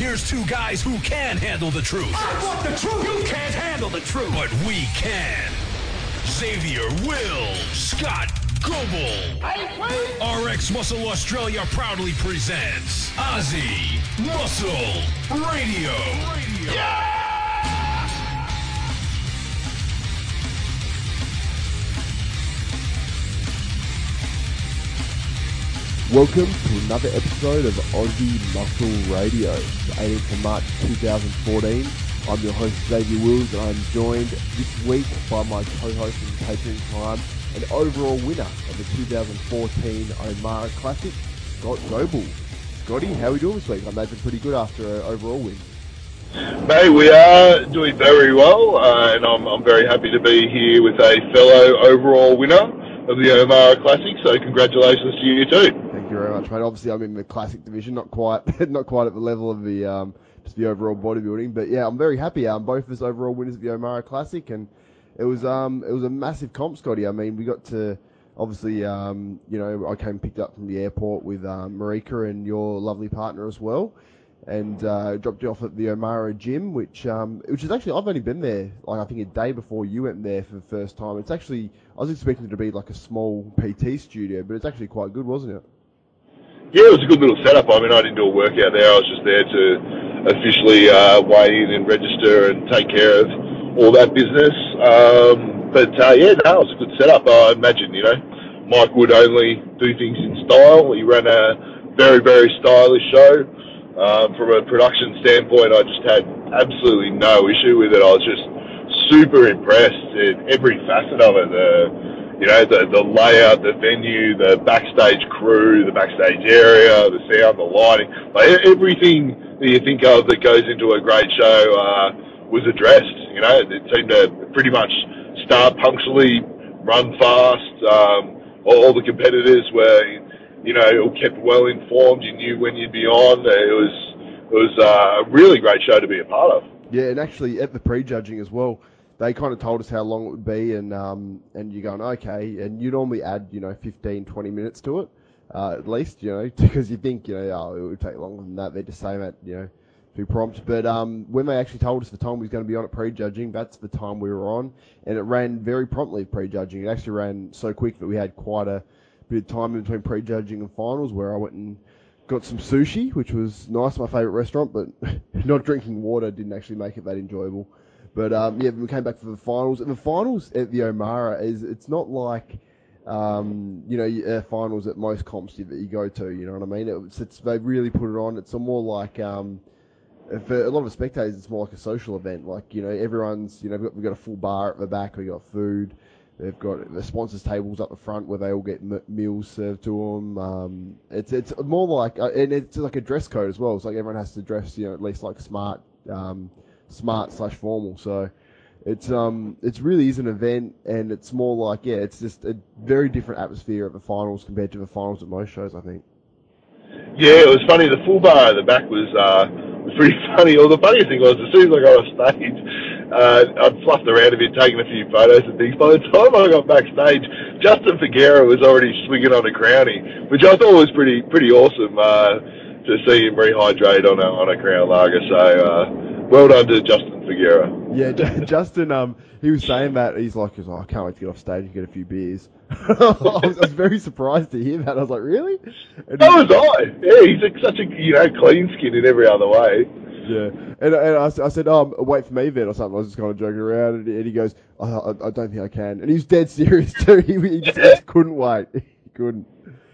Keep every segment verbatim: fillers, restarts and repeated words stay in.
Here's two guys who can handle the truth. I want the truth. You can't handle the truth. But we can. Xavier Will Scott Goble. R X Muscle Australia proudly presents Aussie Muscle Radio. Radio. Yeah! Welcome to another episode of Aussie Muscle Radio, the eighteenth of March two thousand fourteen. I'm your host Xavier Wills, and I'm joined this week by my co-host and patron time and overall winner of the two thousand fourteen Omara Classic, Scott Goble. Scotty, how are we doing this week? I imagine pretty good after an overall win. Mate, we are doing very well, uh, and I'm, I'm very happy to be here with a fellow overall winner of the Omara Classic, so congratulations to you too. Thank you very much, mate. Obviously, I'm in the Classic division, not quite not quite at the level of the um, just the overall bodybuilding, but yeah, I'm very happy. Um, both of us overall winners of the Omara Classic, and it was um it was a massive comp, Scotty. I mean, we got to obviously um you know I came picked up from the airport with um, Marika and your lovely partner as well, and uh, dropped you off at the Omara gym, which um which is actually I've only been there like I think a day before you went there for the first time. It's actually I was expecting it to be like a small P T studio, but it's actually quite good, wasn't it? Yeah, it was a good little setup. I mean, I didn't do a workout there. I was just there to officially uh, weigh in and register and take care of all that business. Um, but uh, yeah, no, it was a good setup. I imagine, you know, Mike would only do things in style. He ran a very, very stylish show. Um, from a production standpoint, I just had absolutely no issue with it. I was just super impressed at every facet of it. The, you know, the, the layout, the venue, the backstage crew, the backstage area, the sound, the lighting, like everything that you think of that goes into a great show uh, was addressed. You know, it seemed to pretty much start punctually, run fast. Um, all, all the competitors were, you know, kept well informed. You knew when you'd be on. It was it was uh, a really great show to be a part of. Yeah, and actually at the pre-judging as well, they kind of told us how long it would be, and um, and you're going, okay, and you normally add, you know, fifteen, twenty minutes to it, uh, at least, you know, because you think, you know, oh, it would take longer than that. They're just saying that, you know, too prompt. But um, when they actually told us the time we was going to be on at pre-judging, that's the time we were on, and it ran very promptly pre-judging. It actually ran so quick that we had quite a bit of time in between pre-judging and finals, where I went and got some sushi, which was nice, my favourite restaurant, but not drinking water didn't actually make it that enjoyable. But um, yeah, we came back for the finals, and the finals at the Omara is it's not like um, you know uh, finals at most comps that you go to. You know what I mean? It's, it's they really put it on. It's a more like um, for a lot of the spectators, it's more like a social event. Like you know, everyone's you know we've got, we've got a full bar at the back. We got food. They've got the sponsors tables up the front where they all get m- meals served to them. Um, it's it's more like uh, and it's like a dress code as well. It's like everyone has to dress you know at least like smart. Um, smart slash formal, so it's um it's really is an event, and it's more like yeah it's just a very different atmosphere at the finals compared to the finals at most shows, I think. Yeah, it was funny. The full bar at the back was uh was pretty funny. Or the funny thing was, as soon as I got off stage, uh, I'd fluffed around a bit, taking a few photos and things. By the time I got backstage, Justin Figueroa was already swinging on a crownie, which I thought was pretty pretty awesome uh, to see him rehydrate on a on a crown lager. So. Uh, Well done to Justin Figueroa. Yeah, Justin, um, he was saying that. He's like, he's like, I can't wait to get off stage and get a few beers. I, was, I was very surprised to hear that. I was like, really? And so was I. Yeah, he's a, such a, you know, clean skin in every other way. Yeah. And, and I, I said, oh, wait for me then or something. I was just kind of joking around. And, and he goes, oh, I, I don't think I can. And he was dead serious too. He, he, just, he just couldn't wait. He couldn't.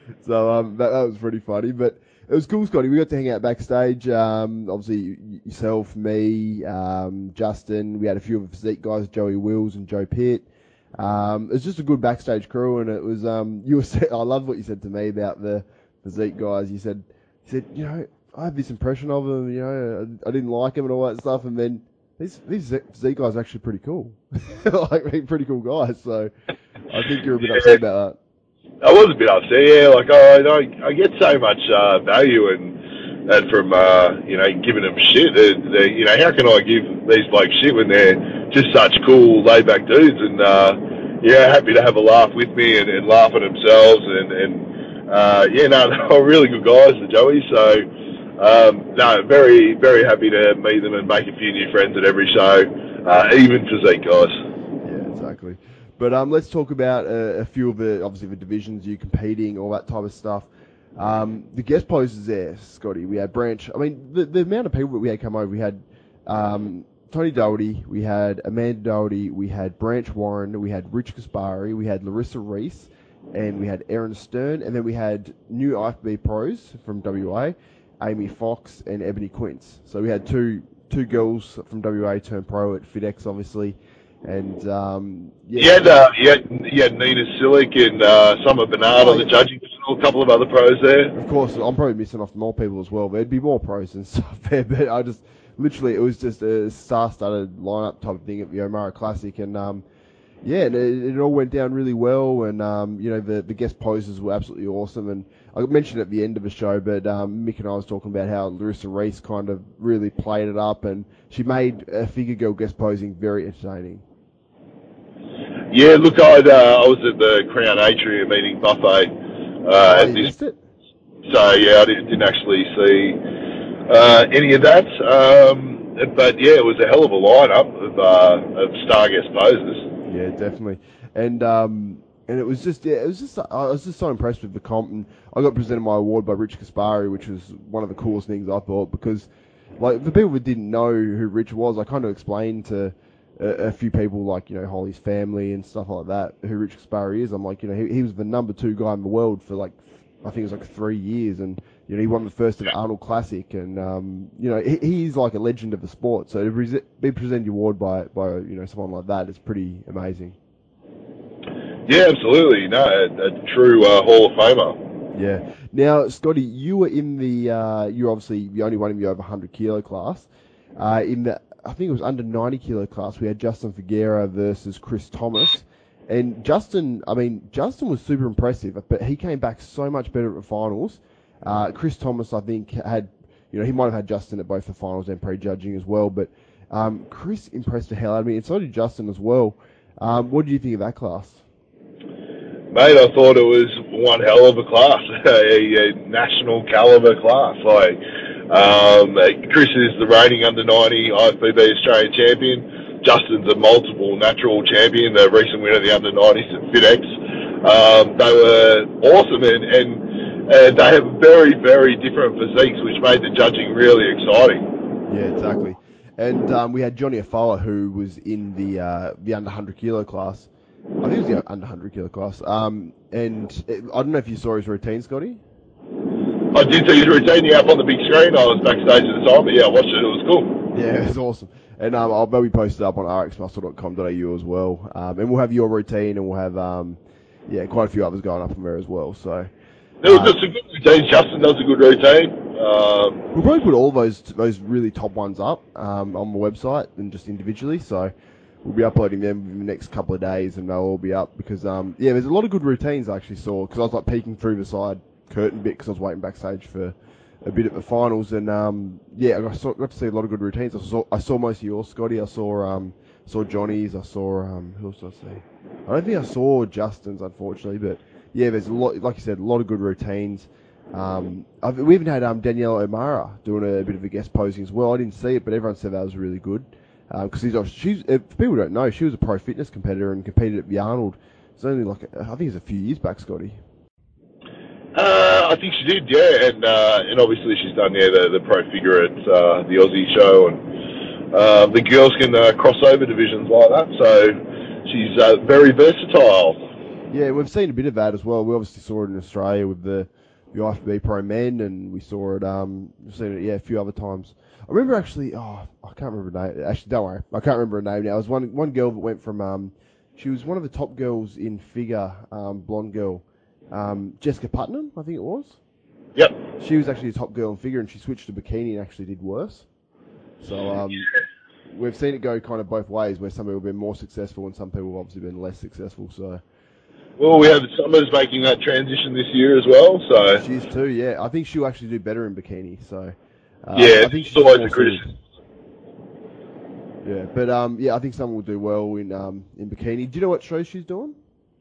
So um, that, that was pretty funny. But it was cool, Scotty. We got to hang out backstage. Um, obviously, yourself, me, um, Justin. We had a few of the physique guys, Joey Wills and Joe Pitt. Um, it was just a good backstage crew, and it was. Um, you were. I love what you said to me about the physique guys. You said, you said, you know, I had this impression of them. You know, I, I didn't like them and all that stuff, and then these these physique guys are actually pretty cool. Like, pretty cool guys. So I think you're a bit upset about that. I was a bit upset, yeah. Like I, I, I get so much uh, value and and from uh, you know giving them shit. They're, they're, you know, how can I give these blokes shit when they're just such cool, laid back dudes? And uh, yeah, happy to have a laugh with me and, and laugh at themselves. And, and uh, yeah, no, they were really good guys, the Joey. So Um, no, very, very happy to meet them and make a few new friends at every show, uh, even physique guys. Yeah, exactly. But um, let's talk about uh, a few of the, obviously, the divisions you're competing, all that type of stuff. Um, the guest poses there, Scotty. We had Branch. I mean, the, the amount of people that we had come over, we had um, Tony Doherty, we had Amanda Doherty, we had Branch Warren, we had Rich Kaspari, we had Larissa Reese, and we had Erin Stern, and then we had new I F B B pros from W A, Amy Fox and Ebony Quince. So we had two two girls from W A turn pro at FedEx, obviously. And, um, yeah. You had, uh, you had, you had Nina Silic and uh, Summer Bernard Oh, on the yeah. judging panel, a couple of other pros there. Of course, I'm probably missing off more people as well. There'd be more pros and stuff there, but I just, literally, it was just a star-studded lineup type of thing at the Omara Classic. And, um, yeah, and it, it all went down really well. And, um, you know, the, the guest poses were absolutely awesome. And I mentioned at the end of the show, but um, Mick and I was talking about how Larissa Reese kind of really played it up. And she made a figure girl guest posing very entertaining. Yeah, look, I'd, uh, I was at the Crown Atrium meeting buffet. Uh, Oh, at you this, missed it? so, yeah, I didn't, didn't actually see uh, any of that. Um, but, yeah, it was a hell of a lineup of, uh, of star guest poses. Yeah, definitely. And um, and it was just, yeah, it was just, I was just so impressed with the comp. And I got presented my award by Rich Kaspari, which was one of the coolest things I thought, because, like, for people that didn't know who Rich was, I kind of explained to a, a few people, like, you know, Holly's family and stuff like that, who Rich Kaspari is. I'm like, you know, he, he was the number two guy in the world for, like, I think it was like three years, and you know he won the first of the Arnold Classic, and um, you know he, he's like a legend of the sport. So to pre- be presented your award by by you know someone like that is pretty amazing. Yeah, absolutely. No, a, a true uh, Hall of Famer. Yeah. Now, Scotty, you were in the uh, you're obviously the only one in the over one hundred kilo class. Uh, in the I think it was under ninety kilo class, we had Justin Figuera versus Chris Thomas. And Justin, I mean, Justin was super impressive, but he came back so much better at the finals. Uh, Chris Thomas, I think, had, you know, he might have had Justin at both the finals and pre-judging as well, but um, Chris impressed the hell out of me, and so did Justin as well. Um, what do you think of that class? Mate, I thought it was one hell of a class, a, a national caliber class. Like, um, Chris is the reigning under ninety I F B B Australian champion. Justin's a multiple natural champion, the recent winner of the under nineties at FedEx. Um, they were awesome, and, and, and they have very, very different physiques, which made the judging really exciting. Yeah, exactly. And um, we had Johnny Afoa, who was in the uh, the under one hundred kilo class. I think it was the under one hundred kilo class. Um, and it, I don't know if you saw his routine, Scotty. I did see his routine yeah, up on the big screen. I was backstage at the time, but yeah, I watched it. It was cool. Yeah, it was awesome. And um, I'll maybe post it up on r x muscle dot com dot a u as well. Um, and we'll have your routine, and we'll have um, yeah, quite a few others going up from there as well. So There was uh, just a good routine. Justin does a good routine. Um, we'll probably put all those those really top ones up um, on the website and just individually. So we'll be uploading them in the next couple of days, and they'll all be up because um, yeah, there's a lot of good routines I actually saw because I was like peeking through the side curtain bit because I was waiting backstage for a bit at the finals, and um, yeah, I saw, got to see a lot of good routines. I saw I saw most of yours, Scotty. I saw um, saw Johnny's. I saw um, who else did I see? I don't think I saw Justin's, unfortunately, but yeah, there's a lot, like you said, a lot of good routines. Um, I've, we even had um, Danielle O'Mara doing a, a bit of a guest posing as well. I didn't see it, but everyone said that was really good because uh, she's, she's if people don't know, she was a pro fitness competitor and competed at the Arnold. It's only like I think it's a few years back, Scotty. Uh, I think she did, yeah, and uh, and obviously she's done yeah the, the pro figure at uh, the Aussie show, and uh, the girls can uh, cross over divisions like that. So she's uh, very versatile. Yeah, we've seen a bit of that as well. We obviously saw it in Australia with the the I F B B Pro Men, and we saw it. Um, we've seen it yeah a few other times. I remember actually. Oh, I can't remember her name. Actually, don't worry, I can't remember her name now. It was one one girl that went from. Um, she was one of the top girls in figure, um, blonde girl. Um, Jessica Putnam, I think it was. Yep. She was actually a top girl in figure, and she switched to bikini and actually did worse. So um, we've seen it go kind of both ways, where some people have been more successful and some people have obviously been less successful. So. Well, we have Summers making that transition this year as well. So she is too. Yeah, I think she'll actually do better in bikini. So. Uh, yeah, I think it's she's always more a criticism. suited. Yeah, but um, yeah, I think someone will do well in um in bikini. Do you know what show she's doing?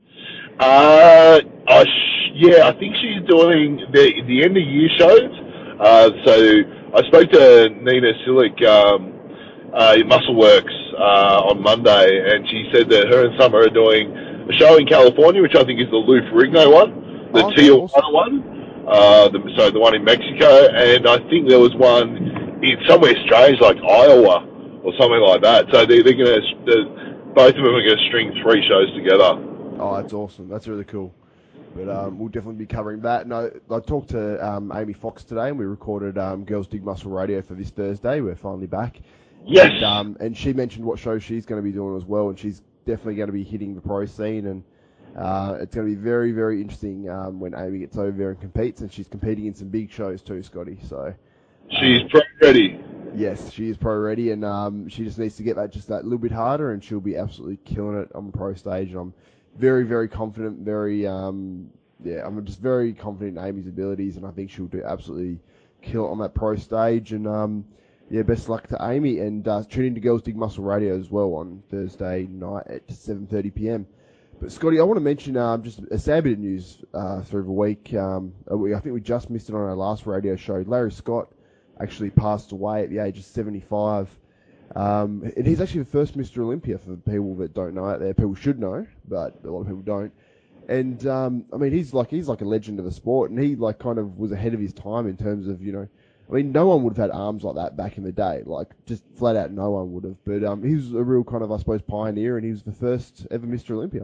Uh, I sh- yeah, I think she's doing the the end of year shows. Uh, so I spoke to Nina Silic, um, uh, in Muscleworks, uh, on Monday, and she said that her and Summer are doing a show in California, which I think is the Lou Ferrigno one, the Oh, Tijuana awesome. one, uh, the, so the one in Mexico, and I think there was one in somewhere strange like Iowa or something like that. So they, they're going to, both of them are going to string three shows together. Oh, that's awesome. That's really cool. But um, we'll definitely be covering that. No, I talked to um, Amy Fox today, and we recorded um, Girls Dig Muscle Radio for this Thursday. We're finally back. Yes. And, um, and she mentioned what show she's going to be doing as well, and she's definitely going to be hitting the pro scene, and uh, it's going to be very, very interesting um, when Amy gets over there and competes, and she's competing in some big shows too, Scotty. So she's pro ready. Yes, she is pro ready, and um, she just needs to get that just that little bit harder, and she'll be absolutely killing it on the pro stage. And I'm very, very confident, very, um, yeah, I'm just very confident in Amy's abilities, and I think she'll do absolutely kill it on that pro stage. And um, yeah, best luck to Amy, and uh, tune in to Girls Dig Muscle Radio as well on Thursday night at seven thirty p.m. But Scotty, I want to mention um, just a sad bit of news uh, through the week. Um, we, I think we just missed it on our last radio show. Larry Scott actually passed away at the age of seventy-five. Um, and he's actually the first Mister Olympia for people that don't know out there. People should know, but a lot of people don't. And um, I mean, he's like he's like a legend of the sport, and he like kind of was ahead of his time in terms of, you know, I mean, no one would have had arms like that back in the day. Like, just flat out, no one would have. But um, he was a real kind of, I suppose, pioneer, and he was the first ever Mister Olympia.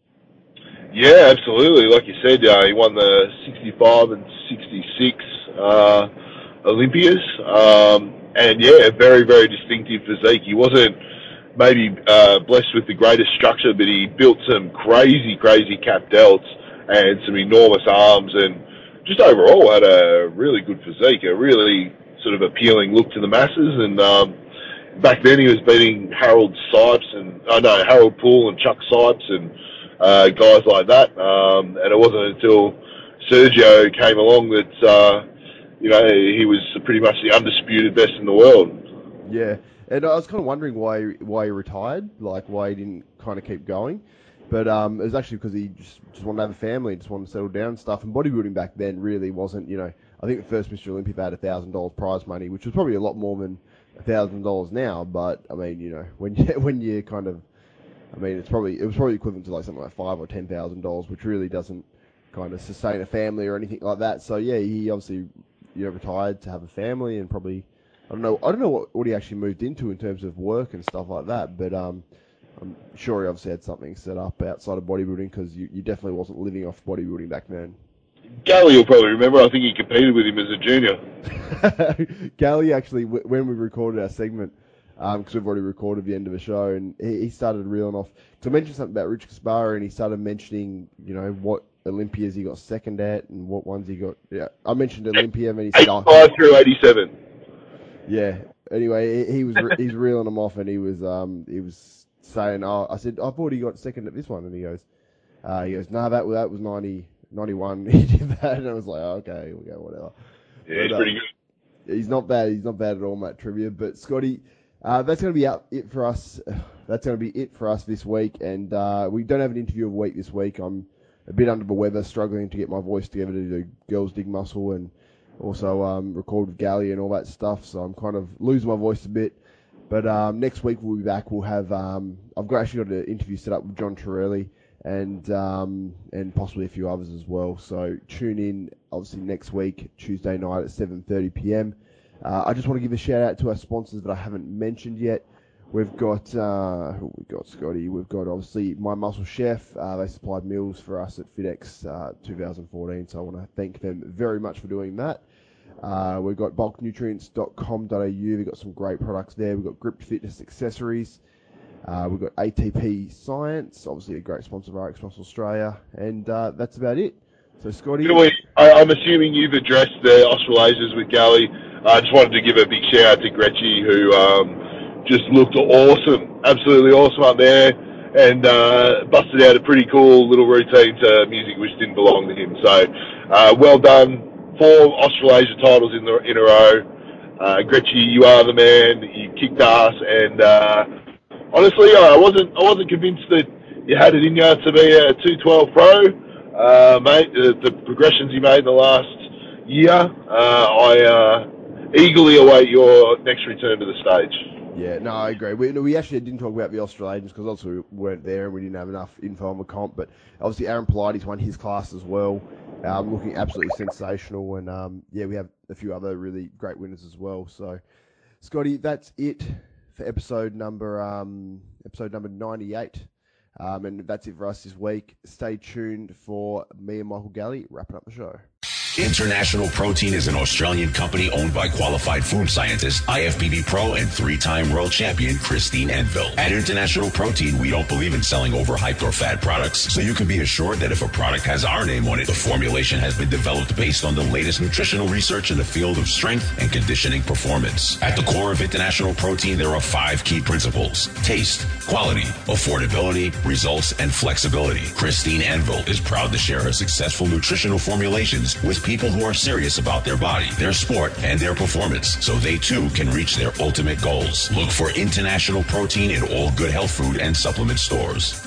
Yeah, absolutely. Like you said, uh, he won the sixty-five and sixty-six uh, Olympias. Um, and yeah, very, very distinctive physique. He wasn't maybe uh, blessed with the greatest structure, but he built some crazy, crazy cap delts and some enormous arms, and just overall had a really good physique, a really sort of appealing look to the masses. And um, back then he was beating Harold Sipes and, oh no, Harold Poole and Chuck Sipes and uh, guys like that. Um, and it wasn't until Sergio came along that, uh, you know, he was pretty much the undisputed best in the world. Yeah, and I was kind of wondering why why he retired, like why he didn't kind of keep going. But um, it was actually because he just, just wanted to have a family, just wanted to settle down and stuff. And bodybuilding back then really wasn't, you know, I think the first Mister Olympia had one thousand dollars prize money, which was probably a lot more than one thousand dollars now. But, I mean, you know, when you, when you kind of, I mean, it's probably it was probably equivalent to like something like five or ten thousand dollars, which really doesn't kind of sustain a family or anything like that. So, yeah, he obviously, you know, retired to have a family and probably, I don't know, I don't know what, what he actually moved into in terms of work and stuff like that. But, um... I'm sure he obviously had something set up outside of bodybuilding, because you, you definitely wasn't living off bodybuilding back then. Gally will probably remember. I think he competed with him as a junior. Gally actually, w- when we recorded our segment, because um, we've already recorded the end of the show, and he, he started reeling off to mention something about Rich Kaspara, and he started mentioning, you know, what Olympias he got second at and what ones he got. Yeah, I mentioned Olympia, and he said, eighty-five oh, through eighty-seven. Yeah. Anyway, he, he was he's reeling them off, and he was um he was. saying, oh, I said, I thought he got second at this one. And he goes, uh, he goes, no, that, that was ninety, ninety-one. He did that. And I was like, oh, okay, we'll go, whatever. Yeah, but, he's uh, pretty good. He's not bad. He's not bad at all, Matt Trivia. But, Scotty, uh, that's going to be out, it for us. That's going to be it for us this week. And uh, we don't have an interview of the week this week. I'm a bit under the weather, struggling to get my voice together to do Girls Dig Muscle and also um, record with Gally and all that stuff. So I'm kind of losing my voice a bit. But um, next week we'll be back. We'll have um, I've got actually got an interview set up with John Torelli and um, and possibly a few others as well. So tune in obviously next week, Tuesday night at seven thirty p.m. Uh, I just want to give a shout out to our sponsors that I haven't mentioned yet. We've got uh, who we got, Scotty. We've got obviously My Muscle Chef. Uh, they supplied meals for us at FitX uh, twenty fourteen. So I want to thank them very much for doing that. Uh, we've got bulk nutrients dot com dot a u. We've got some great products there. We've got Grip Fitness accessories. Uh, we've got A T P Science, obviously a great sponsor of R X Muscle Australia. And uh, that's about it. So, Scotty. You know, I, I'm assuming you've addressed the Australasias with Gally. I just wanted to give a big shout out to Gretchy, who um, just looked awesome, absolutely awesome up there, and uh, busted out a pretty cool little routine to music which didn't belong to him. So, uh, well done. Four Australasia titles in the in a row. Uh, Gretchy, you are the man. You kicked ass, and uh, honestly, I wasn't I wasn't convinced that you had it in you to be a two twelve pro, uh, mate. The, the progressions you made in the last year. Uh, I uh, eagerly await your next return to the stage. Yeah, no, I agree. We, we actually didn't talk about the Australians because obviously we weren't there and we didn't have enough info on the comp. But obviously Aaron Pilates won his class as well, um, looking absolutely sensational. And um, yeah, we have a few other really great winners as well. So, Scotty, that's it for episode number um, episode number ninety-eight. Um, and that's it for us this week. Stay tuned for me and Michael Galley wrapping up the show. International Protein is an Australian company owned by qualified food scientist, I F B B Pro, and three-time world champion Christine Enville. At International Protein, we don't believe in selling overhyped or fad products, so you can be assured that if a product has our name on it, the formulation has been developed based on the latest nutritional research in the field of strength and conditioning performance. At the core of International Protein, there are five key principles: taste, quality, affordability, results, and flexibility. Christine Enville is proud to share her successful nutritional formulations with people who are serious about their body, their sport, and their performance, so they too can reach their ultimate goals. Look for International Protein in all good health food and supplement stores.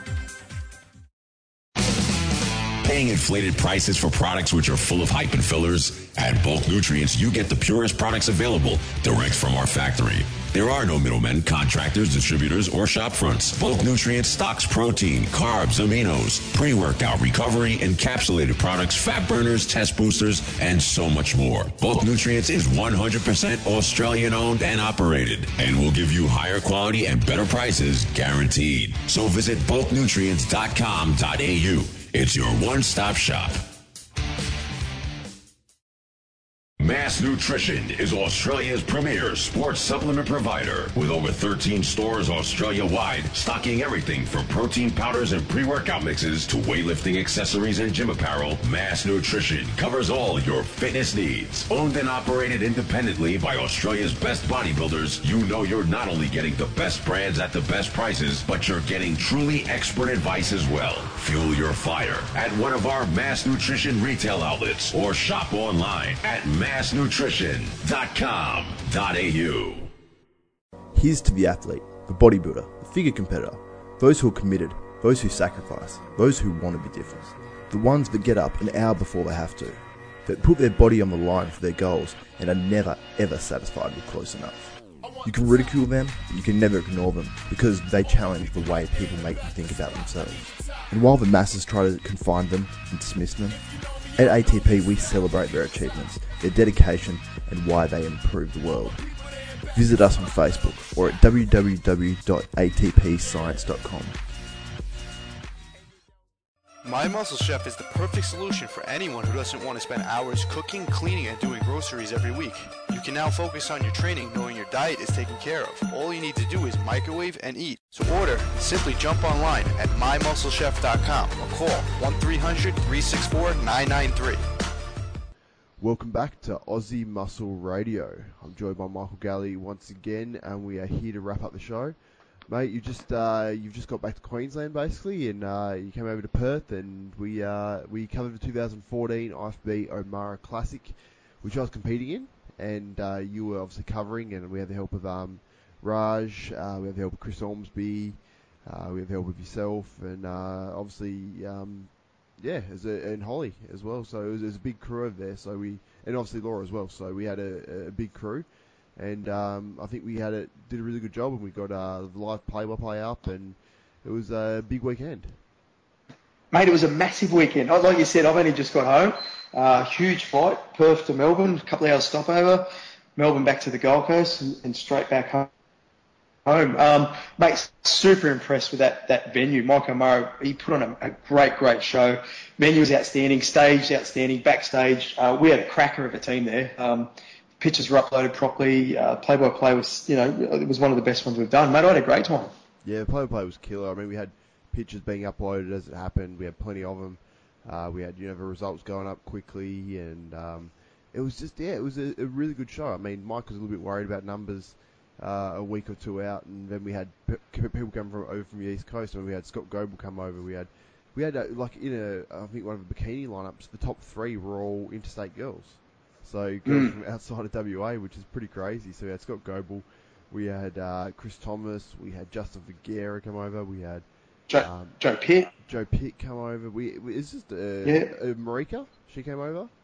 Paying inflated prices for products which are full of hype and fillers? At Bulk Nutrients, you get the purest products available direct from our factory. There are no middlemen, contractors, distributors, or shop fronts. Bulk Nutrients stocks protein, carbs, aminos, pre-workout, recovery, encapsulated products, fat burners, test boosters, and so much more. Bulk Nutrients is one hundred percent Australian owned and operated, and will give you higher quality and better prices guaranteed. So visit bulk nutrients dot com dot a u. It's your one-stop shop. Mass Nutrition is Australia's premier sports supplement provider with over thirteen stores Australia-wide, stocking everything from protein powders and pre-workout mixes to weightlifting accessories and gym apparel. Mass Nutrition covers all your fitness needs. Owned and operated independently by Australia's best bodybuilders, you know you're not only getting the best brands at the best prices, but you're getting truly expert advice as well. Fuel your fire at one of our Mass Nutrition retail outlets or shop online at mass nutrition dot com dot a u. Here's to the athlete, the bodybuilder, the figure competitor, those who are committed, those who sacrifice, those who want to be different, the ones that get up an hour before they have to, that put their body on the line for their goals and are never ever satisfied with close enough. You can ridicule them, but you can never ignore them because they challenge the way people make them think about themselves. And while the masses try to confine them and dismiss them, at A T P we celebrate their achievements, their dedication, and why they improve the world. Visit us on Facebook or at w w w dot a t p science dot com. My Muscle Chef is the perfect solution for anyone who doesn't want to spend hours cooking, cleaning, and doing groceries every week. You can now focus on your training knowing your diet is taken care of. All you need to do is microwave and eat. So order, simply jump online at my muscle chef dot com or call one three hundred, three six four, nine nine three. Welcome back to Aussie Muscle Radio. I'm joined by Michael Galley once again, and we are here to wrap up the show. Mate, you just uh, you've just got back to Queensland basically, and uh, you came over to Perth, and we uh, we covered the two thousand fourteen I F B O'Mara Classic, which I was competing in, and uh, you were obviously covering, and we had the help of um, Raj, uh, we had the help of Chris Ormsby, uh, we had the help of yourself, and uh, obviously um, yeah, as a, and Holly as well. So it was, it was a big crew over there. So we and obviously Laura as well. So we had a, a big crew. And um, I think we had it did a really good job, and we got uh, the live play-by-play up, and it was a big weekend. Mate, it was a massive weekend. Like you said, I've only just got home. Uh, huge flight, Perth to Melbourne, a couple of hours stopover, Melbourne back to the Gold Coast, and, and straight back home. Home, um, mate, super impressed with that that venue. Mike O'Mara, he put on a, a great, great show. Venue was outstanding, stage outstanding, backstage. Uh, we had a cracker of a team there. Um, Pictures were uploaded properly. Uh, play-by-play was, you know, it was one of the best ones we've done. Mate, I had a great time. Yeah, play-by-play was killer. I mean, we had pictures being uploaded as it happened. We had plenty of them. Uh, we had, you know, the results going up quickly, and um, it was just, yeah, it was a, a really good show. I mean, Mike was a little bit worried about numbers uh, a week or two out, and then we had p- people come from over from the East Coast, and we had Scott Goble come over. We had, we had uh, like in a, I think one of the bikini lineups, the top three were all interstate girls. So girls mm. from outside of W A, which is pretty crazy. So we had Scott Goble, we had uh, Chris Thomas, we had Justin Vergara come over, we had Joe, um, Joe Pitt, Joe Pitt come over. We, we it's just uh, yeah. uh, Marika, she came over,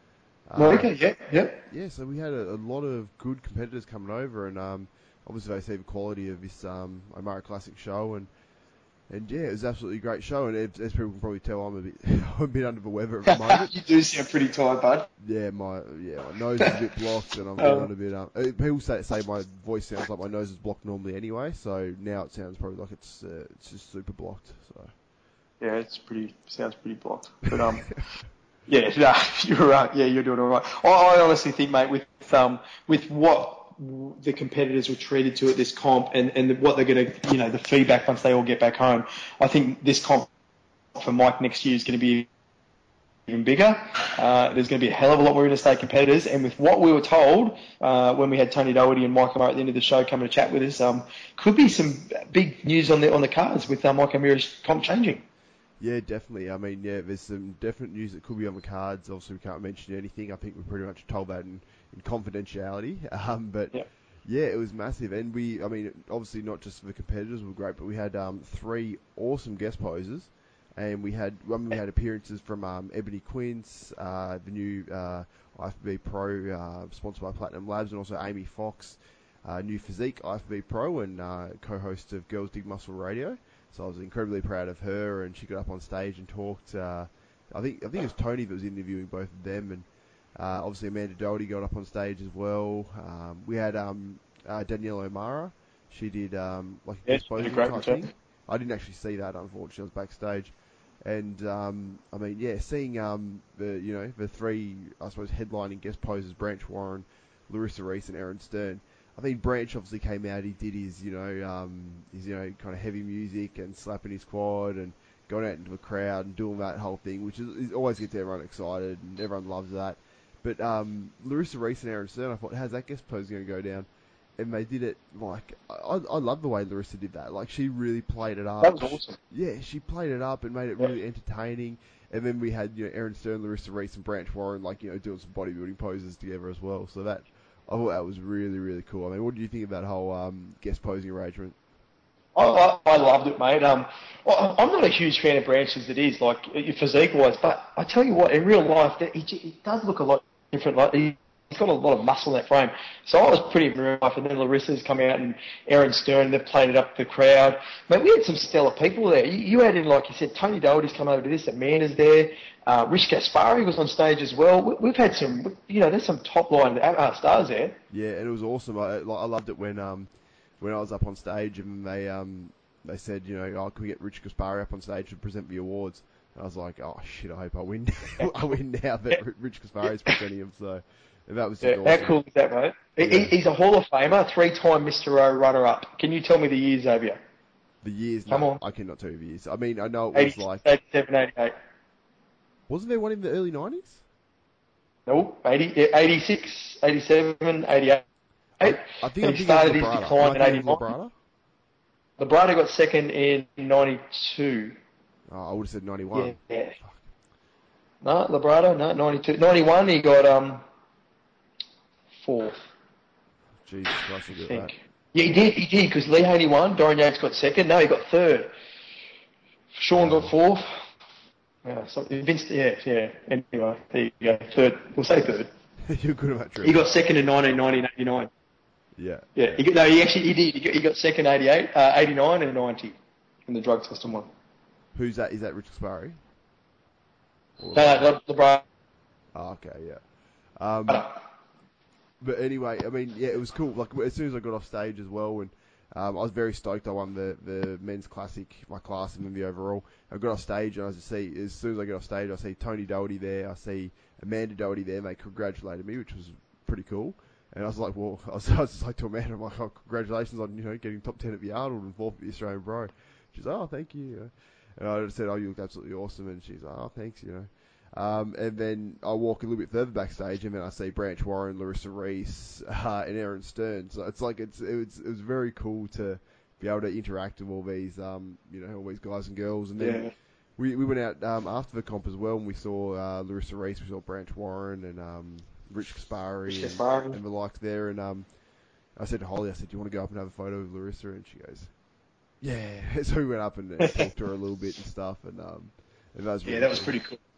Monica, yeah, yeah. Yeah, so we had a, a lot of good competitors coming over, and um, obviously they see the quality of this um, Omara Classic show, and and yeah, it was absolutely a great show. And as, as people can probably tell, I'm a bit I'm a bit under the weather at the moment. You do sound pretty tired, bud. Yeah, my yeah my nose is a bit blocked, and I'm feeling a bit. Um, uh, people say say my voice sounds like my nose is blocked normally anyway, so now it sounds probably like it's uh, it's just super blocked. So yeah, it's pretty sounds pretty blocked, but um. Yeah, no, you're right. Yeah, you're doing all right. I, I honestly think, mate, with um, with what the competitors were treated to at this comp and, and what they're going to, you know, the feedback once they all get back home, I think this comp for Mike next year is going to be even bigger. Uh, there's going to be a hell of a lot more interstate competitors, and with what we were told uh, when we had Tony Doherty and Mike O'Meara at the end of the show coming to chat with us, um, could be some big news on the on the cards with uh, Mike O'Meara's comp changing. Yeah, definitely. I mean, yeah, there's some definite news that could be on the cards. Obviously, we can't mention anything. I think we're pretty much told that in, in confidentiality. Um, but yeah. yeah, it was massive. And we, I mean, obviously not just the competitors were great, but we had um, three awesome guest posers. And we had, I mean, we had appearances from um, Ebony Quince, uh, the new uh, I F B B Pro, uh, sponsored by Platinum Labs, and also Amy Fox, uh, new physique I F B B Pro and uh, co-host of Girls Dig Muscle Radio. So I was incredibly proud of her, and she got up on stage and talked. Uh, I think I think it was Tony that was interviewing both of them, and uh, obviously Amanda Doherty got up on stage as well. Um, we had um, uh, Danielle O'Meara. She did um, like a yeah, guest posing type thing. I didn't actually see that, unfortunately. I was backstage, and um, I mean, yeah, seeing um, the you know the three I suppose headlining guest posers, Branch Warren, Larissa Reese, and Aaron Stern. I think Branch obviously came out, he did his, you know, um, his, you know, kind of heavy music and slapping his quad and going out into a crowd and doing that whole thing, which is, is always gets everyone excited and everyone loves that. But um, Larissa Reese and Aaron Stern, I thought, how's that guest pose going to go down? And they did it, like, I, I love the way Larissa did that. Like, she really played it up. That was awesome. Yeah, she played it up and made it really entertaining. And then we had, you know, Aaron Stern, Larissa Reese and Branch Warren, like, you know, doing some bodybuilding poses together as well. So that... I thought that was really, really cool. I mean, what do you think of that whole um, guest posing arrangement? I, I, I loved it, mate. Um, well, I'm not a huge fan of Branch as it is, like physique-wise, but I tell you what, in real life, he, he does look a lot different. Like he, he's got a lot of muscle in that frame. So I was pretty in real life, and then Larissa's come out and Aaron Stern, they've played it up to the crowd. Mate, we had some stellar people there. You, you had in, like you said, Tony Doherty's come over to this, Amanda's there. Uh, Rich Gaspari was on stage as well. We, we've had some, you know, there's some top line uh, stars there. Yeah, and it was awesome. I, I loved it when um when I was up on stage and they um they said, you know, oh, can we get Rich Gaspari up on stage to present the awards? And I was like, oh shit, I hope I win. I win now that Rich Gaspari is presenting him. So and that was just yeah, awesome. How cool is that, mate? Yeah. He, he's a Hall of Famer, three-time Mister O runner-up. Can you tell me the years, Xavier? The years? Come no, on. I cannot tell you the years. I mean, I know it was eighty, like eighty-seven, eighty-eight. Wasn't there one in the early nineties? No, eighty, eighty-six, eighty-seven, eighty-eight. I, I think and I he think started it was his Labrada. decline in I think it eighty-one. was Labrada. Labrada got second in ninety-two. Oh, I would have said ninety-one. Yeah. yeah. No, Labrada, no, ninety-two. ninety-one, he got um fourth. Jesus Christ, look I at think. that. Yeah, he did, he did, because Lee Haney won, Dorian Yates got second, no, he got third. Sean got fourth. Yeah, so Vince, yeah, yeah. Anyway, there you go. Third. We'll say third. You're good at that trip. He got second in nineteen ninety and eighty-nine. Yeah. Yeah. He got, no, he actually he did. He got, he got second eighty-eight, uh, eighty-nine, and ninety in the drug system one. Who's that? Is that Rich Gaspari? No, no, LeBron. Oh, okay, yeah. Um, but anyway, I mean, yeah, it was cool. Like as soon as I got off stage as well, and um, I was very stoked. I won the, the men's classic, my class, and then the overall. I got off stage, and I just see as soon as I get off stage, I see Tony Doherty there. I see Amanda Doherty there. And they congratulated me, which was pretty cool. And I was like, well, I was, I was just like to Amanda, I'm like, oh, congratulations on you know getting top ten at the Arnold and fourth at the Australian Pro. She's like, oh, thank you. And I just said, oh, you look absolutely awesome. And she's like, oh, thanks, you know. Um, and then I walk a little bit further backstage, and then I see Branch Warren, Larissa Reese, uh, and Aaron Stern. So it's like it's it was, it was very cool to be able to interact with all these um, you know all these guys and girls. And then Yeah. we we went out um, after the comp as well, and we saw uh, Larissa Reese, we saw Branch Warren, and um, Rich Gaspari, Rich and, Gaspari. and the likes there. And um, I said to Holly, I said, do you want to go up and have a photo with Larissa? And she goes, yeah. So we went up and uh, talked to her a little bit and stuff, and um, and that was really Yeah, that was cool. pretty cool.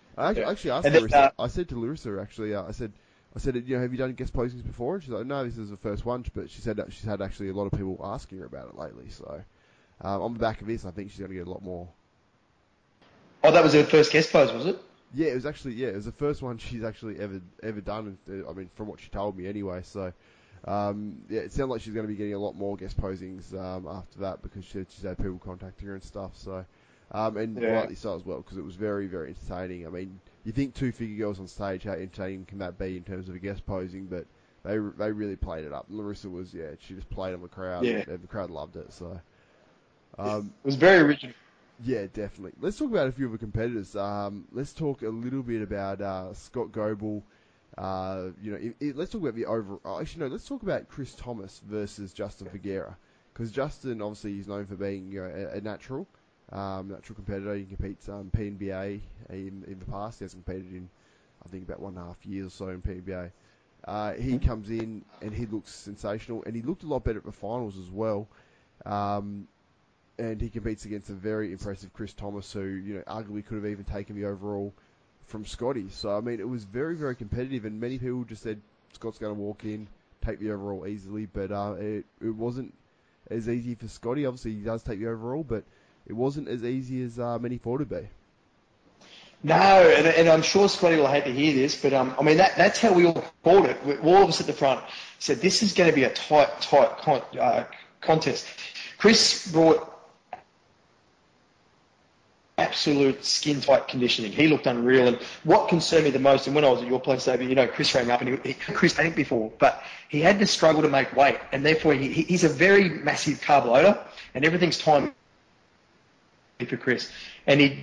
I actually, Yeah. actually asked And then, Larissa. uh, I said to Larissa actually. Uh, I said, I said, you know, have you done guest postings before? And she's like, no, this is the first one. But she said that she's had actually a lot of people asking her about it lately. So um, on the back of this, I think she's going to get a lot more. Oh, that was her first guest pose, was it? Yeah, it was actually yeah, it was the first one she's actually ever ever done. I mean, from what she told me anyway. So um, yeah, it sounds like she's going to be getting a lot more guest postings um, after that because she, she's had people contacting her and stuff. So um, and Yeah. rightly so as well because it was very very entertaining. I mean, you think two figure girls on stage, how entertaining can that be in terms of a guest posing? But they they really played it up. Larissa was yeah, she just played on the crowd Yeah. and, and the crowd loved it. So. Um, It was very original. Yeah, definitely. Let's talk about a few of the competitors. Um, let's talk a little bit about uh, Scott Goebel. Uh, you know, it, it, let's talk about the overall. Actually, no. Let's talk about Chris Thomas versus Justin Figueira, because Justin obviously is known for being you know, a, a natural, um, natural competitor. He competes um, P N B A in, in the past. He has competed in, I think, about one and a half years or so in P N B A. Uh, he comes in and he looks sensational, and he looked a lot better at the finals as well. Um, And he competes against a very impressive Chris Thomas, who, you know, arguably could have even taken the overall from Scotty. So, I mean, it was very, very competitive, and many people just said Scott's going to walk in, take the overall easily, but uh, it, it wasn't as easy for Scotty. Obviously, he does take the overall, but it wasn't as easy as uh, many thought it'd be. No, and, and I'm sure Scotty will hate to hear this, but um, I mean, that, that's how we all called it. We, all of us at the front said this is going to be a tight, tight con- uh, contest. Chris brought absolute skin-tight conditioning. He looked unreal. And what concerned me the most, and when I was at your place, David, you know, Chris rang up and he, he Chris hadn't before, but he had to struggle to make weight, and therefore he, he's a very massive carb loader, and everything's time for Chris. And he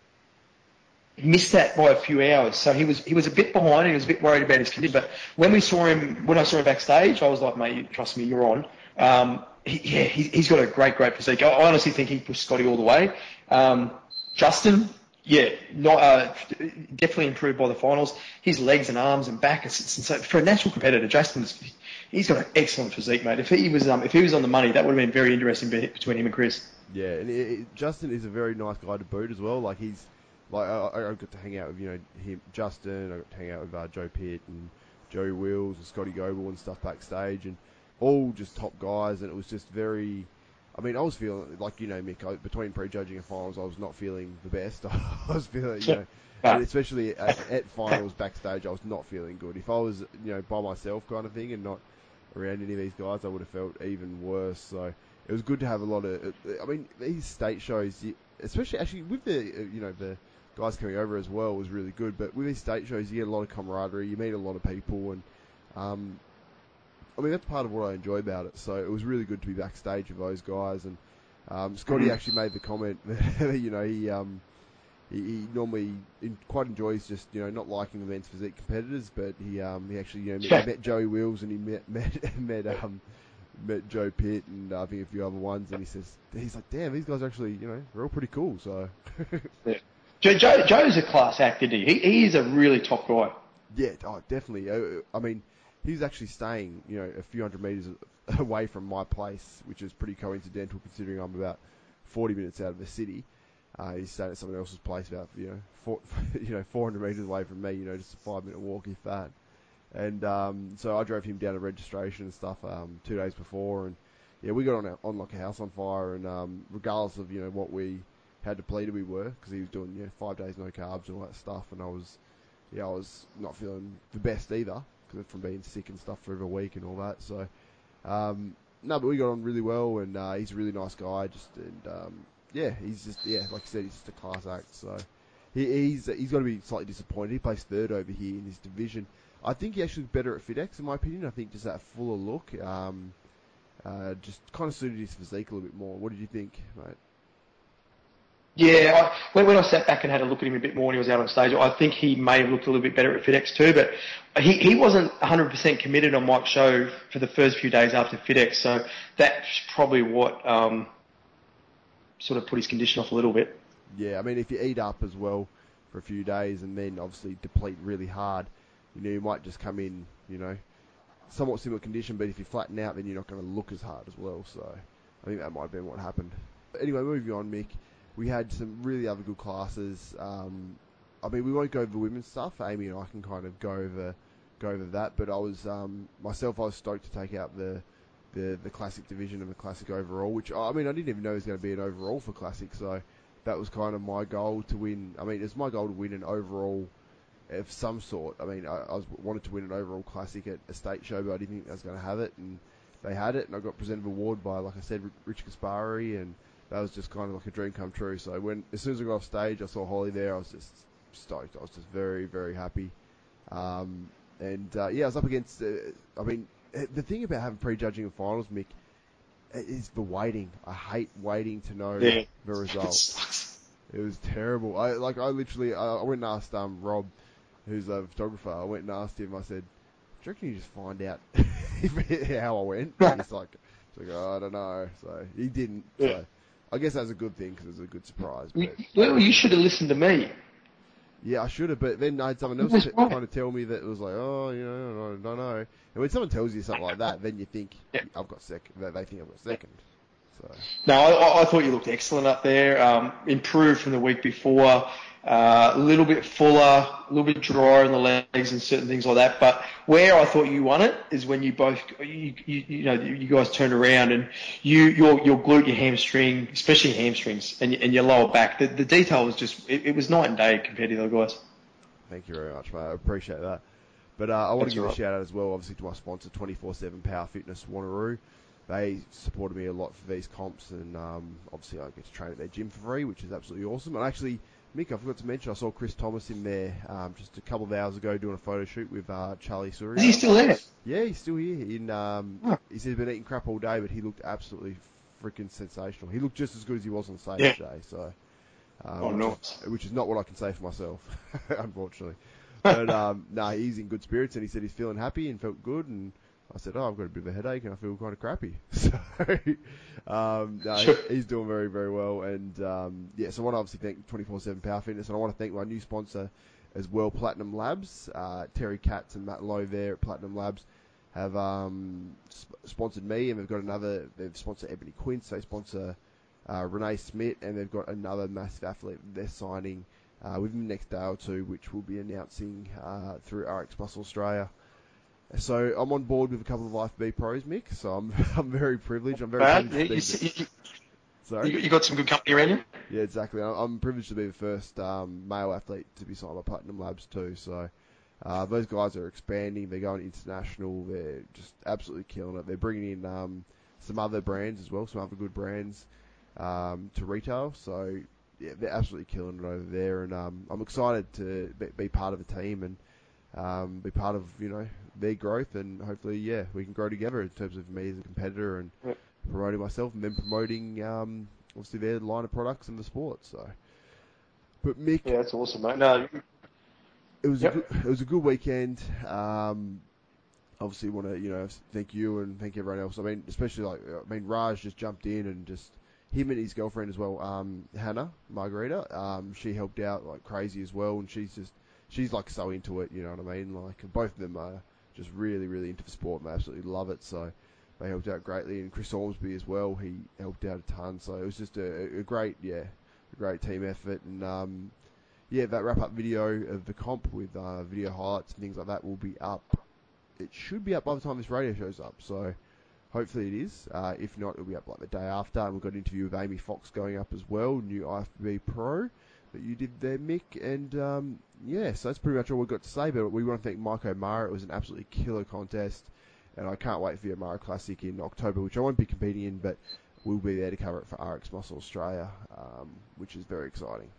missed that by a few hours, so he was he was a bit behind. And he was a bit worried about his condition. But when we saw him, when I saw him backstage, I was like, mate, you, trust me, you're on. Um, he, yeah, he, he's got a great, great physique. I honestly think he pushed Scotty all the way. Um, Justin, yeah, not, uh, definitely improved by the finals. His legs and arms and back, it's, it's, so for a natural competitor, Justin's he's got an excellent physique, mate. If he was um, if he was on the money, that would have been very interesting between him and Chris. Yeah, and it, it, Justin is a very nice guy to boot as well. Like he's like I, I got to hang out with you know him, Justin. I got to hang out with uh, Joe Pitt and Joey Wills and Scotty Goebel and stuff backstage, and all just top guys. And it was just very. I mean, I was feeling, like, you know, Mick, I, between prejudging and finals, I was not feeling the best. I was feeling, you know, and especially at, at finals backstage, I was not feeling good. If I was, you know, by myself kind of thing and not around any of these guys, I would have felt even worse. So it was good to have a lot of, I mean, these state shows, especially actually with the, you know, the guys coming over as well was really good. But with these state shows, you get a lot of camaraderie, you meet a lot of people, and, um, I mean, that's part of what I enjoy about it. So it was really good to be backstage with those guys. And um, Scotty mm-hmm. actually made the comment that, you know, he um, he, he normally in, quite enjoys just, you know, not liking the men's physique competitors, but he um, he actually, you know, met, met Joey Wills and he met met met, um, met Joe Pitt and uh, I think a few other ones. And he says, he's like, damn, these guys are actually, you know, they're all pretty cool. So yeah. Joe, Joe Joe's a class act, isn't he? He he is a really top guy. Yeah, oh, definitely. I, I mean. He was actually staying, you know, a few hundred metres away from my place, which is pretty coincidental considering I'm about forty minutes out of the city. Uh, he's staying at someone else's place about, you know, four, you know, four hundred metres away from me, you know, just a five-minute walk, if that. And um, so I drove him down to registration and stuff um, two days before, and yeah, we got on a, on like a house on fire, and um, regardless of, you know, what we how depleted we were, because he was doing, you know, five days no carbs and all that stuff, and I was, yeah, I was not feeling the best either. From being sick and stuff for over a week and all that. So, um, no, but we got on really well, and uh, he's a really nice guy. Just and um, yeah, he's just yeah, like I said, he's just a class act. So he, he's he's got to be slightly disappointed. He plays third over here in his division. I think he actually was better at FitX in my opinion. I think just that fuller look, um, uh, just kind of suited his physique a little bit more. What did you think, mate? Yeah, I, when, when I sat back and had a look at him a bit more when he was out on stage, I think he may have looked a little bit better at FitX too, but he, he wasn't one hundred percent committed on Mike's show for the first few days after FitX, so that's probably what um, sort of put his condition off a little bit. Yeah, I mean, if you eat up as well for a few days and then obviously deplete really hard, you know, you might just come in, you know, somewhat similar condition, but if you flatten out, then you're not going to look as hard as well, so I think that might have been what happened. Anyway, moving on, Mick. We had some really other good classes. Um, I mean, we won't go over the women's stuff. Amy and I can kind of go over go over that. But I was um, myself, I was stoked to take out the, the the classic division and the classic overall. Which I mean, I didn't even know it was going to be an overall for classic. So that was kind of my goal to win. I mean, it's my goal to win an overall of some sort. I mean, I, I was wanted to win an overall classic at a state show, but I didn't think I was going to have it, and they had it, and I got presented an award by, like I said, Rich Gaspari, and that was just kind of like a dream come true. So when as soon as I got off stage, I saw Holly there, I was just stoked. I was just very, very happy. Um, and uh, yeah, I was up against. Uh, I mean, the thing about having prejudging in finals, Mick, is the waiting. I hate waiting to know yeah. the result. It was terrible. I like. I literally. I, I went and asked um, Rob, who's a photographer. I went and asked him. I said, "Do you reckon you just find out how I went?" And he's like, he's like, oh, "I don't know." So he didn't. Yeah. So I guess that's a good thing because it was a good surprise. But, well, you should have listened to me. Yeah, I should have, but then I had someone else t- trying to tell me that it was like, oh, you know, I don't know. And when someone tells you something like that, then you think, yeah. I've got second. They think I've got second. So. No, I, I thought you looked excellent up there. Um, improved from the week before. Uh, a little bit fuller, a little bit drier in the legs and certain things like that. But where I thought you won it is when you both, you, you, you know, you guys turned around and you, your, your glute, your hamstring, especially hamstrings and, and your lower back. The, the detail was just, it, it was night and day compared to the other guys. Thank you very much, mate. I appreciate that. But uh, I want That's to give right. a shout out as well, obviously, to my sponsor, twenty-four seven Power Fitness Wanneroo. They supported me a lot for these comps, and um, obviously I get to train at their gym for free, which is absolutely awesome. And actually, Mick, I forgot to mention, I saw Chris Thomas in there um, just a couple of hours ago doing a photo shoot with uh, Charlie Suri. Is he still there? Yeah, he's still here. In um, oh. He said he's been eating crap all day, but he looked absolutely freaking sensational. He looked just as good as he was on stage yeah. today. So, um, oh, which, nice. is, which is not what I can say for myself, unfortunately. But um, no, nah, he's in good spirits, and he said he's feeling happy and felt good, and I said, oh, I've got a bit of a headache and I feel kind of crappy. So, um, no, sure. he's doing very, very well. And, um, yeah, so I want to obviously thank twenty-four seven Power Fitness, and I want to thank my new sponsor as well, Platinum Labs. Uh, Terry Katz and Matt Lowe there at Platinum Labs have um, sp- sponsored me, and they've got another, they've sponsored Ebony Quince, they sponsor uh, Renee Smith, and they've got another massive athlete they're signing uh, within the next day or two, which we'll be announcing uh, through R X Muscle Australia. So I'm on board with a couple of I F B pros, Mick. So I'm I'm very privileged. I'm very Bad. privileged. You, To be you, Sorry. you, you got some good company around you. Yeah, exactly. I'm privileged to be the first um, male athlete to be signed by Platinum Labs too. So uh, those guys are expanding. They're going international. They're just absolutely killing it. They're bringing in um, some other brands as well, some other good brands um, to retail. So yeah, they're absolutely killing it over there. And um, I'm excited to be, be part of the team and um, be part of, you know, their growth, and hopefully, yeah, we can grow together in terms of me as a competitor and yep. promoting myself, and then promoting um, obviously their line of products in the sport. So, but Mick, yeah, that's awesome, mate. No, it was yep. a good, it was a good weekend. Um, obviously, want to you know thank you and thank everyone else. I mean, especially like I mean, Raj just jumped in and just him and his girlfriend as well, um, Hannah Margarita. Um, she helped out like crazy as well, and she's just she's like so into it. You know what I mean? Like both of them are just really, really into the sport, and they absolutely love it. So they helped out greatly, and Chris Ormsby as well. He helped out a ton. So it was just a, a great, yeah, a great team effort. And um, yeah, that wrap-up video of the comp with uh, video highlights and things like that will be up. It should be up by the time this radio shows up. So hopefully it is. Uh, if not, it'll be up like the day after. And we've got an interview with Amy Fox going up as well, new I F B B Pro that you did there, Mick. And um, yeah, so that's pretty much all we've got to say. But we want to thank Mike O'Mara. It was an absolutely killer contest. And I can't wait for the O'Mara Classic in October, which I won't be competing in, but we'll be there to cover it for R X Muscle Australia, um, which is very exciting.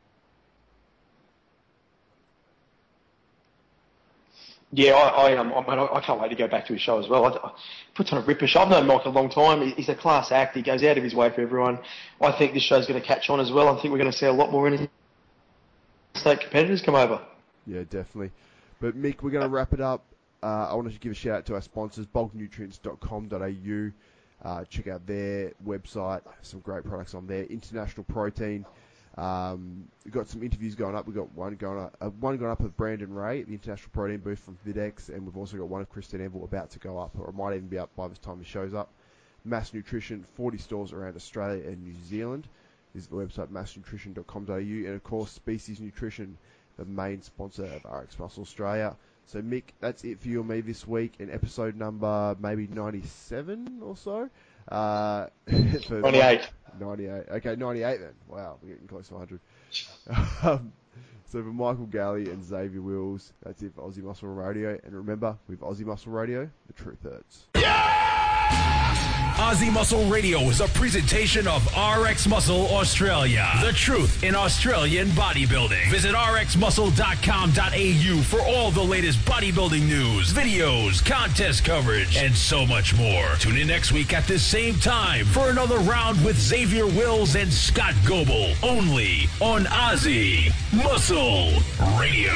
Yeah, I, I am. Um, I, I can't wait to go back to his show as well. I, I puts on a ripper show. I've known Mike a long time. He's a class act. He goes out of his way for everyone. I think this show's going to catch on as well. I think we're going to see a lot more interstate competitors come over. Yeah, definitely. But Mick, we're going to wrap it up. Uh, I want to give a shout out to our sponsors, bulk nutrients dot com dot a u. Uh, check out their website. Some great products on there. International Protein. Um, we've got some interviews going up. We've got one going up, uh, one going up with Brandon Ray at the International Protein booth from Videx, and we've also got one of Kristen Enville about to go up, or it might even be up by the time it shows up. Mass Nutrition, forty stores around Australia and New Zealand. This is the website, mass nutrition dot com dot a u, and of course Species Nutrition, the main sponsor of R X Muscle Australia. So, Mick, that's it for you and me this week in episode number maybe ninety-seven or so. Uh, for ninety-eight. ninety-eight. Okay, ninety-eight then. Wow, we're getting close to one hundred. um, so for Michael Galley and Xavier Wills, that's it for Aussie Muscle Radio. And remember, with Aussie Muscle Radio, the truth hurts. Aussie Muscle Radio is a presentation of R X Muscle Australia. The truth in Australian bodybuilding. Visit r x muscle dot com dot a u for all the latest bodybuilding news, videos, contest coverage, and so much more. Tune in next week at this same time for another round with Xavier Wills and Scott Goebel, only on Aussie Muscle Radio.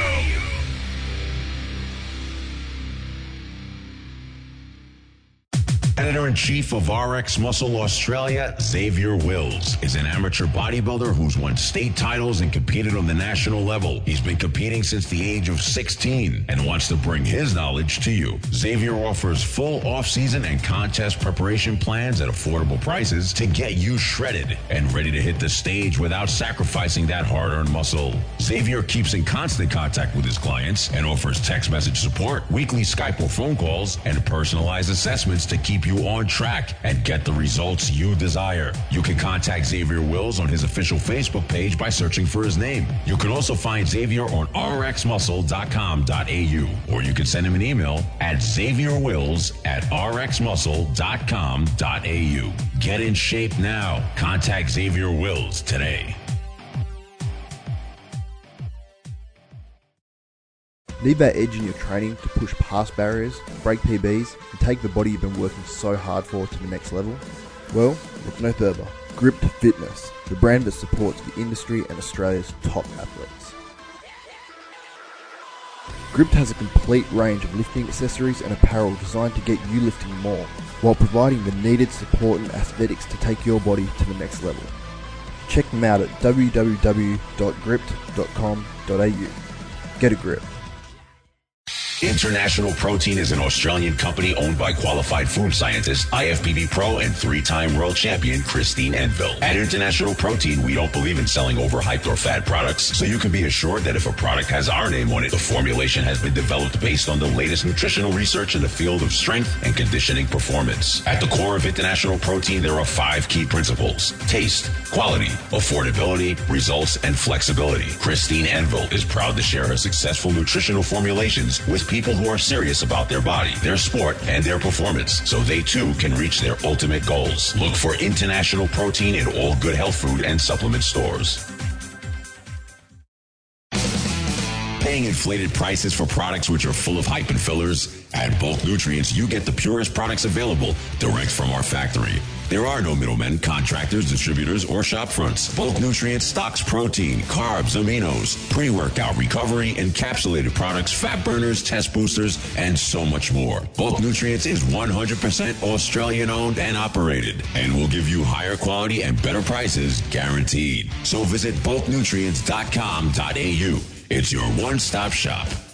Editor-in-Chief of R X Muscle Australia, Xavier Wills, is an amateur bodybuilder who's won state titles and competed on the national level. He's been competing since the age of sixteen and wants to bring his knowledge to you. Xavier offers full off-season and contest preparation plans at affordable prices to get you shredded and ready to hit the stage without sacrificing that hard-earned muscle. Xavier keeps in constant contact with his clients and offers text message support, weekly Skype or phone calls, and personalized assessments to keep you on track and get the results you desire. You can contact Xavier Wills on his official Facebook page by searching for his name. You can also find Xavier on r x muscle dot com dot a u, or you can send him an email at xavierwills at r x muscle dot com dot a u. Get in shape now. Contact Xavier Wills today. Need that edge in your training to push past barriers, break P Bs, and take the body you've been working so hard for to the next level? Well, look no further. Gript Fitness, the brand that supports the industry and Australia's top athletes. Gript has a complete range of lifting accessories and apparel designed to get you lifting more, while providing the needed support and aesthetics to take your body to the next level. Check them out at w w w dot gript dot com dot a u. Get a grip. International Protein is an Australian company owned by qualified food scientist, I F B B Pro, and three-time world champion Christine Enville. At International Protein, we don't believe in selling overhyped or fad products, so you can be assured that if a product has our name on it, the formulation has been developed based on the latest nutritional research in the field of strength and conditioning performance. At the core of International Protein, there are five key principles: taste, quality, affordability, results, and flexibility. Christine Enville is proud to share her successful nutritional formulations with people who are serious about their body, their sport, and their performance, so they too can reach their ultimate goals. Look for International Protein in all good health food and supplement stores. Paying inflated prices for products which are full of hype and fillers? At Bulk Nutrients, you get the purest products available direct from our factory. There are no middlemen, contractors, distributors, or shop fronts. Bulk Nutrients stocks protein, carbs, aminos, pre-workout, recovery, encapsulated products, fat burners, test boosters, and so much more. Bulk Nutrients is one hundred percent Australian owned and operated, and will give you higher quality and better prices guaranteed. So visit bulk nutrients dot com dot a u. It's your one-stop shop